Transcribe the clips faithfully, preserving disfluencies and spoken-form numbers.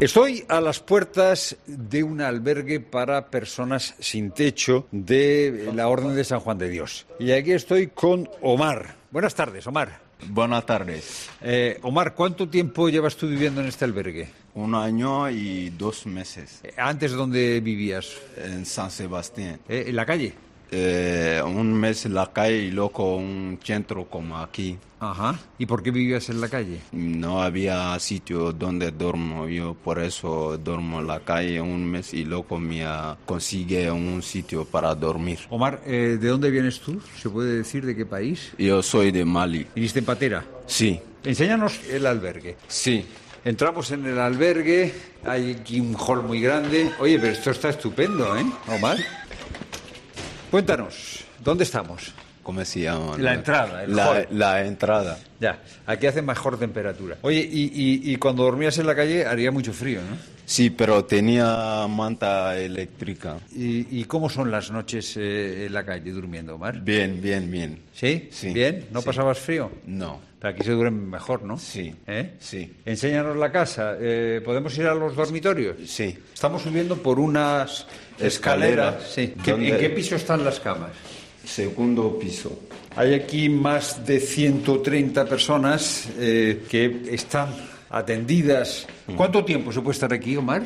Estoy a las puertas de un albergue para personas sin techo de la Orden de San Juan de Dios. Y aquí estoy con Omar. Buenas tardes, Omar. Buenas tardes. Eh, Omar, ¿cuánto tiempo llevas tú viviendo en este albergue? Un año y dos meses. Eh, ¿Antes dónde vivías? En San Sebastián. Eh, ¿En la calle? Eh, un mes en la calle y luego un centro como aquí. Ajá. ¿Y por qué vivías en la calle? No había sitio donde duermo. Yo por eso duermo en la calle un mes y luego me uh, consigue un sitio para dormir. Omar, eh, ¿de dónde vienes tú? ¿Se puede decir de qué país? Yo soy de Mali. ¿Viniste en patera? Sí. Enséñanos el albergue. Sí. Entramos en el albergue, hay aquí un hall muy grande. Oye, pero esto está estupendo, ¿eh, Omar? Cuéntanos, ¿dónde estamos? ¿Cómo se llama? La entrada, el la, hall. La entrada. Ya, aquí hace mejor temperatura. Oye, y, y, y cuando dormías en la calle haría mucho frío, ¿no? Sí, pero tenía manta eléctrica. ¿Y, y cómo son las noches eh, en la calle durmiendo, Omar? Bien, bien, bien. ¿Sí? Sí. ¿Bien? ¿No sí. pasabas frío? No. Pero aquí se duerme mejor, ¿no? Sí. ¿Eh? Sí. Enséñanos la casa. Eh, ¿Podemos ir a los dormitorios? Sí. Estamos subiendo por unas Escaleras. escaleras. Sí. ¿Qué- ¿Dónde? ¿En qué piso están las camas? Segundo piso. Hay aquí más de ciento treinta personas eh, que están atendidas. ¿Cuánto tiempo se puede estar aquí, Omar?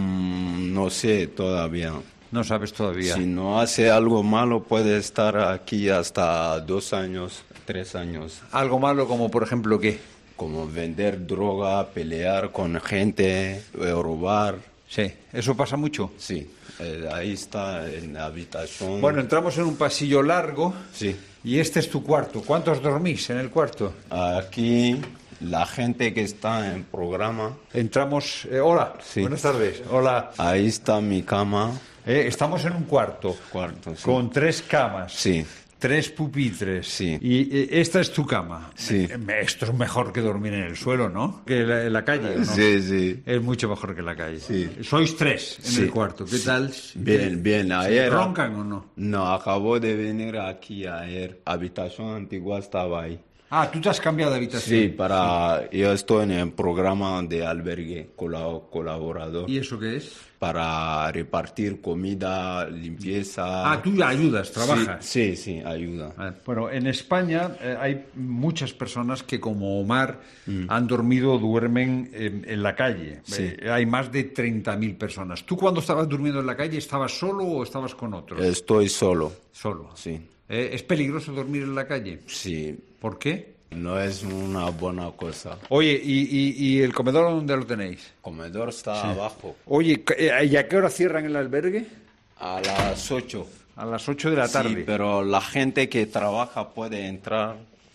Mm, no sé todavía. No sabes todavía. Si no hace algo malo, puede estar aquí hasta dos años, tres años. Algo malo como, por ejemplo, ¿qué? Como vender droga, pelear con gente, eh, robar. Sí, ¿eso pasa mucho? Sí. Eh, ahí está en la habitación. Bueno, entramos en un pasillo largo. Sí. Y este es tu cuarto. ¿Cuántos dormís en el cuarto? Aquí la gente que está en programa. Entramos... eh, hola, Sí. buenas tardes. Hola. Ahí está mi cama. Eh, estamos en un cuarto. Cuarto, sí. Con tres camas. Sí. Tres pupitres. Sí. Y eh, esta es tu cama. Sí. Eh, Esto es mejor que dormir en el suelo, ¿no? Que la- en la calle, ¿no? Sí, sí. Es mucho mejor que la calle. Sí. Sois tres en Sí. el cuarto. ¿Qué tal? Bien, bien. Ayer. ¿Roncan o no? No, acabo de venir aquí ayer. Habitación antigua estaba ahí. Ah, tú te has cambiado de habitación. Sí, para. Yo estoy en el programa de albergue colab- colaborador. ¿Y eso qué es? Para repartir comida, limpieza. Ah, tú ayudas, trabajas. Sí, sí, sí, ayuda. Ah, Bueno, en España eh, hay muchas personas que, como Omar, Mm. han dormido o duermen en, en la calle. Sí. Eh, hay más de treinta mil personas. ¿Tú cuando estabas durmiendo en la calle estabas solo o estabas con otros? Estoy solo. Solo. Sí. Eh, ¿Es peligroso dormir en la calle? Sí. ¿Por qué? No es una buena cosa. Oye, ¿y, y- y el comedor dónde lo tenéis? El comedor está abajo. Oye, eh, ¿y a qué hora cierran el albergue? A las ocho. A las ocho de la tarde. Sí, pero la gente que trabaja puede entrar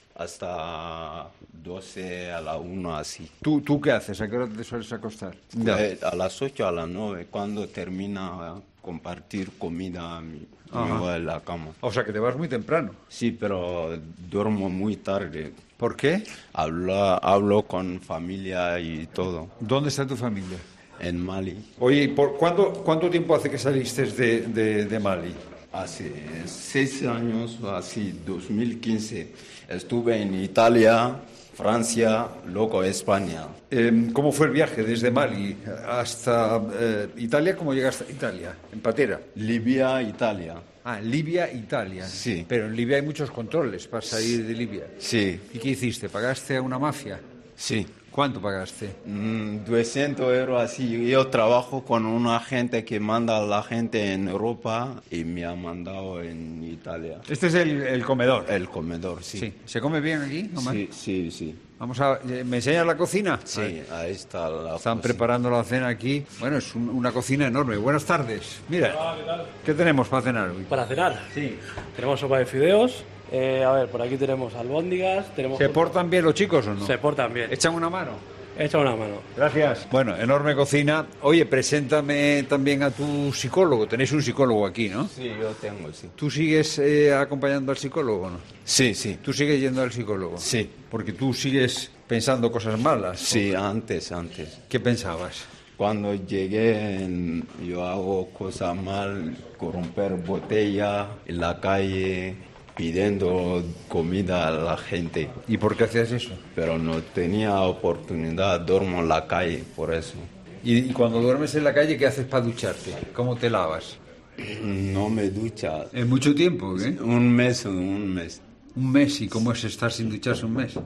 hasta doce a la una así. ¿Tú, ¿Tú qué haces? ¿A qué hora te sueles acostar? Eh, A las ocho a las nueve, cuando termina eh, compartir comida, me, me Ajá. voy a la cama. O sea, que te vas muy temprano. Sí, pero duermo muy tarde. ¿Por qué? Hablo, hablo con familia y todo. ¿Dónde está tu familia? En Mali. Oye, ¿y por cuánto, cuánto tiempo hace que saliste de, de, de Mali? Hace seis años, así, dos mil quince, estuve en Italia, Francia, luego España. Eh, ¿Cómo fue el viaje desde Mali hasta eh, Italia? ¿Cómo llegaste a Italia? ¿En patera? Libia, Italia. Ah, Libia, Italia. Sí. Pero en Libia hay muchos controles para salir de Libia. Sí, ¿Y qué hiciste? ¿Pagaste a una mafia? sí. ¿Cuánto pagaste? Mm, doscientos euros así. Yo trabajo con una gente que manda a la gente en Europa y me ha mandado en Italia. Este es el, el comedor. El comedor, sí. Sí. ¿Se come bien aquí, Omar? Sí, sí, sí. Vamos a... ¿Me enseñas la cocina? Sí, ahí está la Están cocina. preparando la cena aquí. Bueno, es un- una cocina enorme. Buenas tardes. Mira, Hola, ¿qué tal? ¿qué tenemos para cenar hoy? Para cenar. Sí. Tenemos sopa de fideos. eh, a ver, por aquí tenemos albóndigas. Tenemos ¿Se portan bien los chicos o no? Se portan bien. ¿Echan una mano? Echa una mano. Gracias. Bueno, enorme cocina. Oye, preséntame también a tu psicólogo. Tenéis un psicólogo aquí, ¿no? Sí, yo tengo, sí. ¿Tú sigues eh, acompañando al psicólogo o no? Sí, sí. ¿Tú sigues yendo al psicólogo? Sí. Porque tú sigues pensando cosas malas. Sí, antes, antes. ¿Qué pensabas? Cuando llegué, en- yo hago cosas mal, corromper botella en la calle, pidiendo comida a la gente. ¿Y por qué hacías eso? Pero no tenía oportunidad, duermo en la calle, por eso. ¿Y, y cuando duermes en la calle, qué haces para ducharte? ¿Cómo te lavas? No me ducha. ¿En mucho tiempo? ¿Eh? Un mes, un mes. ¿Un mes? ¿Y cómo es estar sin ducharse un mes?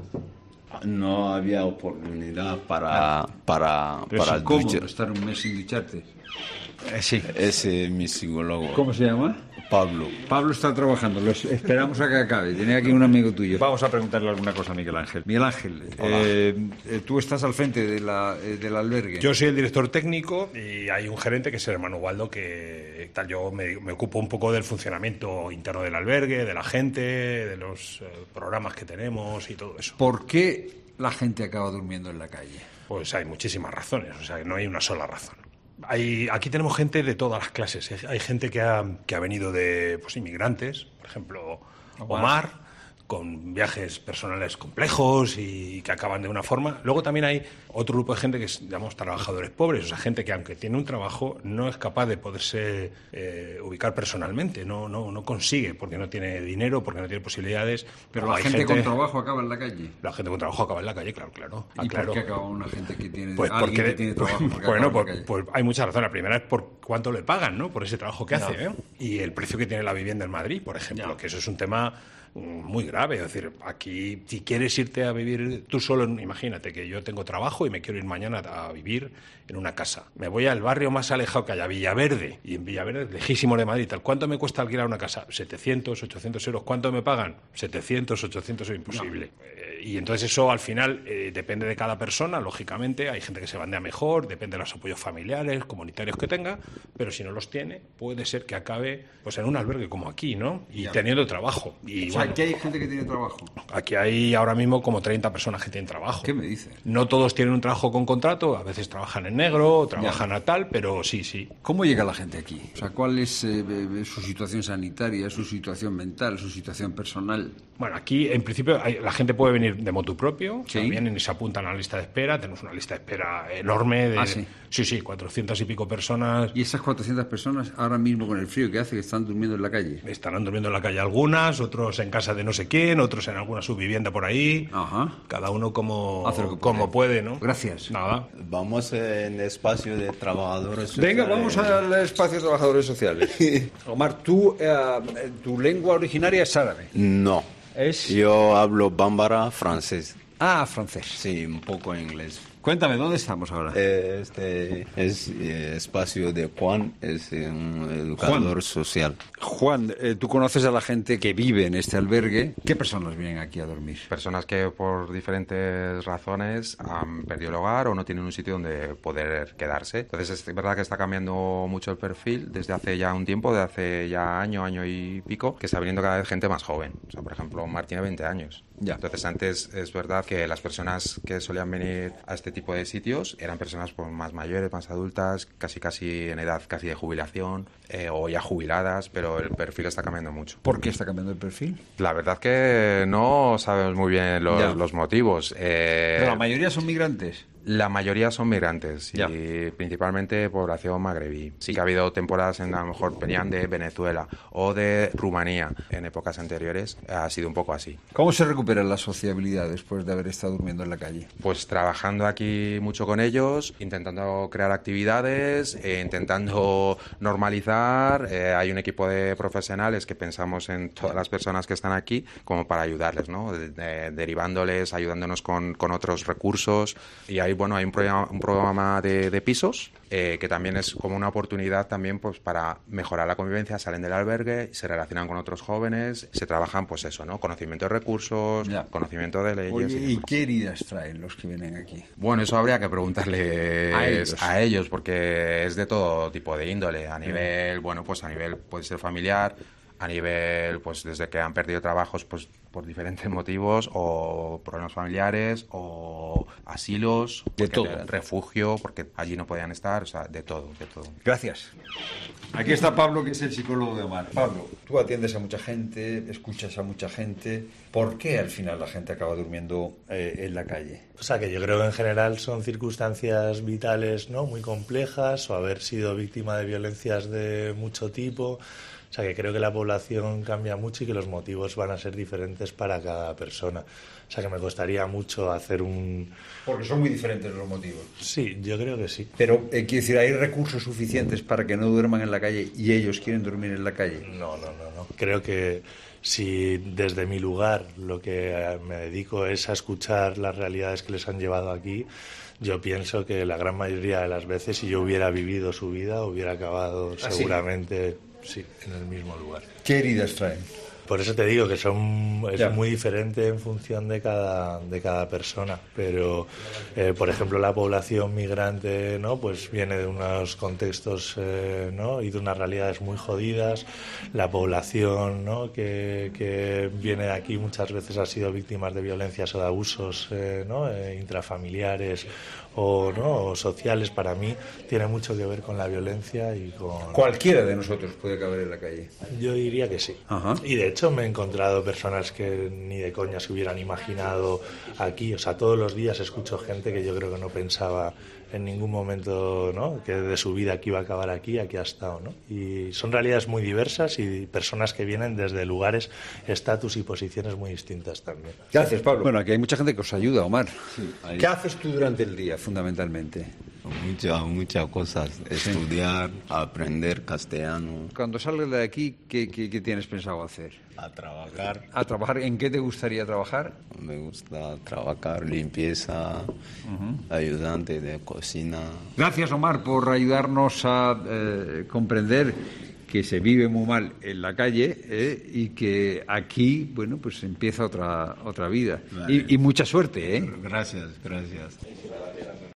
No había oportunidad para, para, Pero para es incómodo duchar. estar un mes sin ducharte. Eh, sí. Ese es mi psicólogo. ¿Cómo se llama? Pablo. Pablo está trabajando, lo esperamos a que acabe. Tiene aquí un amigo tuyo. Vamos a preguntarle alguna cosa a Miguel Ángel. Miguel Ángel, eh, eh, tú estás al frente de la, eh, del albergue. Yo soy el director técnico y hay un gerente que es el hermano Waldo que tal, yo me, me ocupo un poco del funcionamiento interno del albergue, de la gente, de los eh, programas que tenemos y todo eso. ¿Por qué la gente acaba durmiendo en la calle? Pues hay muchísimas razones, o sea, no hay una sola razón. Hay, aquí tenemos gente de todas las clases. Hay gente que ha, que ha venido de pues, inmigrantes, por ejemplo, Omar, Omar con viajes personales complejos y que acaban de una forma. Luego también hay otro grupo de gente que es, llamamos, trabajadores pobres, o sea, gente que aunque tiene un trabajo no es capaz de poderse eh, ubicar personalmente, no, no, no consigue, porque no tiene dinero, porque no tiene posibilidades. Pero la gente, gente con trabajo acaba en la calle. La gente con trabajo acaba en la calle, claro, claro. ¿Y claro. por qué acaba una gente que tiene, pues alguien porque, que tiene trabajo? Bueno, pues, pues hay muchas razones. La primera es por cuánto le pagan, ¿no? Por ese trabajo que no. hace, ¿eh? Y el precio que tiene la vivienda en Madrid, por ejemplo, no. que eso es un tema muy grave. Es decir, aquí, si quieres irte a vivir tú solo, imagínate que yo tengo trabajo y me quiero ir mañana a vivir en una casa. Me voy al barrio más alejado que haya, Villaverde, y en Villaverde, lejísimo de Madrid, tal. ¿Cuánto me cuesta alquilar una casa? setecientos, ochocientos euros. ¿Cuánto me pagan? setecientos, ochocientos, imposible. No. Eh, y entonces eso al final eh, depende de cada persona, lógicamente. Hay gente que se bandea mejor, depende de los apoyos familiares, comunitarios que tenga, pero si no los tiene, puede ser que acabe pues en un albergue como aquí, ¿no? Y ya. teniendo trabajo. Y, o sea, aquí hay gente que tiene trabajo. Aquí hay ahora mismo como treinta personas que tienen trabajo. ¿Qué me dices? No todos tienen un trabajo con contrato, a veces trabajan en negro, trabajan ya. a tal, pero sí, sí. ¿Cómo llega la gente aquí? O sea, ¿cuál es eh, su situación sanitaria, su situación mental, su situación personal? Bueno, aquí en principio hay, la gente puede venir de motu propio, ¿Sí? vienen y se apuntan a la lista de espera. Tenemos una lista de espera enorme de, ¿Ah, sí? sí, sí, cuatrocientas y pico personas. ¿Y esas cuatrocientas personas ahora mismo con el frío que hace que están durmiendo en la calle? Estarán durmiendo en la calle algunas, otros en casa de no sé quién, otros en alguna subvivienda por ahí. Ajá. Cada uno como, Hace lo que como puede, ¿no? Gracias. Nada. Vamos en el espacio de trabajadores sociales. Venga, vamos al espacio de trabajadores sociales. Omar, ¿tú, eh, ¿tu lengua originaria es árabe? No. ¿Es? Yo hablo bámbara francés. Ah, francés. Sí, un poco inglés. Cuéntame, ¿dónde estamos ahora? Este es eh, espacio de Juan, es un educador Juan. social. Juan, eh, tú conoces a la gente que vive en este albergue. ¿Qué personas vienen aquí a dormir? Personas que por diferentes razones han perdido el hogar o no tienen un sitio donde poder quedarse. Entonces es verdad que está cambiando mucho el perfil desde hace ya un tiempo, desde hace ya año, año y pico, que está viniendo cada vez gente más joven. O sea, por ejemplo, Omar tiene veinte años. Ya. Entonces antes es verdad que las personas que solían venir a este tipo de sitios eran personas pues, más mayores, más adultas, casi casi en edad casi de jubilación eh, o ya jubiladas, pero el perfil está cambiando mucho. ¿Por qué está cambiando el perfil? La verdad que no sabemos muy bien los, los motivos. Eh, ¿Pero la mayoría son migrantes? La mayoría son migrantes Ya. y principalmente población magrebí. Sí que ha habido temporadas en a lo mejor venían de Venezuela o de Rumanía. En épocas anteriores ha sido un poco así. ¿Cómo se recupera la sociabilidad después de haber estado durmiendo en la calle? Pues trabajando aquí mucho con ellos, intentando crear actividades, eh, intentando normalizar. Eh, hay un equipo de profesionales que pensamos en todas las personas que están aquí como para ayudarles, ¿no? De, de, derivándoles, ayudándonos con, con otros recursos. Y hay, bueno, hay un programa, un programa de, de pisos eh, que también es como una oportunidad también pues para mejorar la convivencia. Salen del albergue, se relacionan con otros jóvenes, se trabajan pues eso, ¿no? Conocimiento de recursos, Ya. conocimiento de leyes. Oye, y ¿y demás. qué heridas traen los que vienen aquí? Bueno, eso habría que preguntarle A ellos. a ellos, porque es de todo tipo de índole. A nivel, bueno, pues a nivel puede ser familiar, a nivel, pues desde que han perdido trabajos, pues por diferentes motivos, o problemas familiares, o asilos, De porque- todo. refugio, porque allí no podían estar, o sea, de todo, de todo. Gracias. Aquí está Pablo, que es el psicólogo de Omar. Pablo, tú atiendes a mucha gente, escuchas a mucha gente. ¿Por qué al final la gente acaba durmiendo eh, en la calle? O sea, que yo creo que en general son circunstancias vitales, ¿no?, muy complejas, o haber sido víctima de violencias de mucho tipo, O sea, que creo que la población cambia mucho y que los motivos van a ser diferentes para cada persona. O sea, que me costaría mucho hacer un... Porque son muy diferentes los motivos. Sí, yo creo que sí. Pero, eh, quiero decir, ¿hay recursos suficientes para que no duerman en la calle y ellos quieren dormir en la calle? No, no, no, no. Creo que si desde mi lugar lo que me dedico es a escuchar las realidades que les han llevado aquí, yo pienso que la gran mayoría de las veces, si yo hubiera vivido su vida, hubiera acabado ¿Ah, seguramente sí, en el mismo lugar. ¿Qué heridas traen? Por eso te digo que son es Ya. muy diferente en función de cada de cada persona, pero eh, por ejemplo la población migrante, ¿no? Pues viene de unos contextos, eh, ¿no? Y de unas realidades muy jodidas. La población, ¿no? que, que viene de aquí muchas veces ha sido víctimas de violencias o de abusos, eh, ¿no? eh, intrafamiliares o no o sociales. Para mí tiene mucho que ver con la violencia y con... Cualquiera de nosotros puede caber en la calle. Yo diría que sí. Ajá. Y de hecho me he encontrado personas que ni de coña se hubieran imaginado aquí. O sea, todos los días escucho gente que yo creo que no pensaba en ningún momento, ¿no? que de su vida que iba a acabar aquí, aquí ha estado, ¿no? Y son realidades muy diversas y personas que vienen desde lugares, estatus y posiciones muy distintas también. Gracias, Pablo. Bueno, aquí hay mucha gente que os ayuda, Omar. Sí, hay- ¿Qué haces tú durante el día, fundamentalmente? Muchas, muchas cosas. Estudiar, aprender castellano, Cuando salgas de aquí, ¿qué, qué, qué tienes pensado hacer? a trabajar. ¿A trabajar? ¿En qué te gustaría trabajar? Me gusta trabajar, limpieza, ayudante de cocina. Gracias, Omar, por ayudarnos a eh, comprender que se vive muy mal en la calle eh, y que aquí, bueno, pues empieza otra otra vida. Vale. Y, y mucha suerte, ¿eh? Gracias, gracias.